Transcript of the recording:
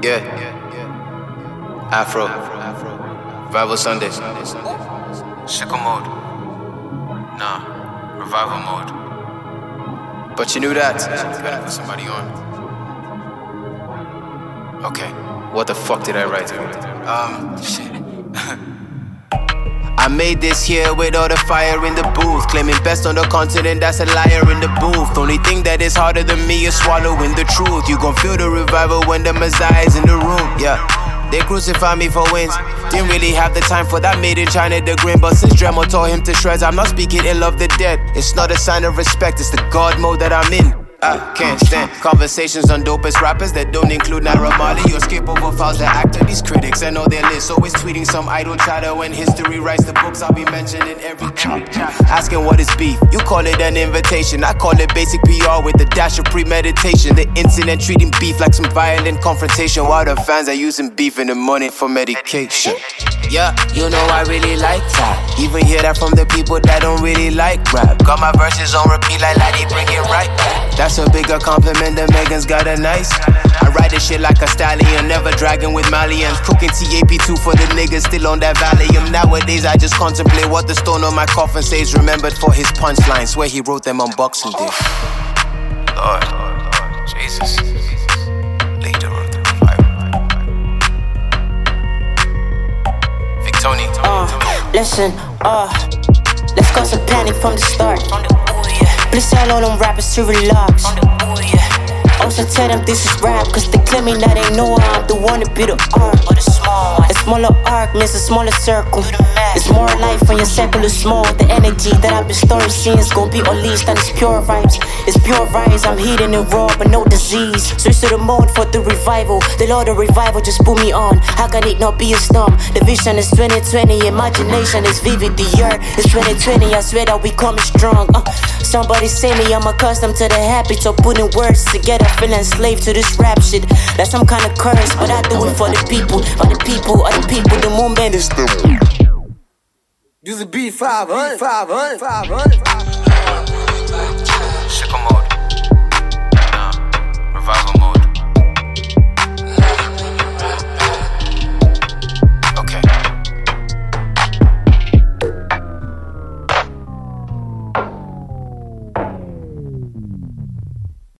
Yeah. Afro. Revival Sundays. Sickle mode. Nah. Revival mode. But you knew that. Gotta put somebody on. Okay. What the fuck did I write? Shit. I made this here with all the fire in the booth. Claiming best on the continent, that's a liar in the booth. Only thing that is harder than me is swallowing the truth. You gon' feel the revival when the Messiah is in the room, yeah. They crucified me for wins. Didn't really have the time for that made in China the grin. But since Dremel tore him to shreds, I'm not speaking ill of the dead. It's not a sign of respect, it's the God mode that I'm in. I can't stand conversations on dopest rappers that don't include Naira Marley. You skip over files that actor, these critics and all their lists. Always tweeting some idle chatter. When history writes the books, I'll be mentioned in every chapter. Asking what is beef, you call it an invitation. I call it basic PR with a dash of premeditation. The incident treating beef like some violent confrontation, while the fans are using beef in the morning for medication. Yeah, you know I really like that. Even hear that from the people that don't really like rap. Got my verses on repeat like Laddie, bring it right back. That's a bigger compliment than Megan's got a nice. I ride this shit like a stallion, never dragging with Malians. Cooking TAP2 for the niggas still on that Valium. Nowadays I just contemplate what the stone on my coffin says. Remembered for his punchlines, swear he wrote them on Boxing Day. Lord, Jesus, leader of the revival. Victoni. Listen, let's cause some panic from the start. Please tell all them rappers to relax. Also tell them this is rap, cause they claiming that they know I'm the one to be the arc. A smaller arc means a smaller circle. It's more life when your circle is small. The energy that I've been storing since gon' be unleashed, and it's pure vibes. It's pure vibes, I'm heating it raw but no disease. Switch to the mode for the revival. The Lord of revival just put me on. How can it not be a storm? The vision is 2020, imagination is vivid. The year is 2020, I swear that we coming strong. Somebody say me, I'm accustomed to the habits of putting words together, feeling slave to this rap shit. That's some kind of curse, but I do it for the people. Or the people, or the people, the movement is the. Do the beat 500, 500, 500.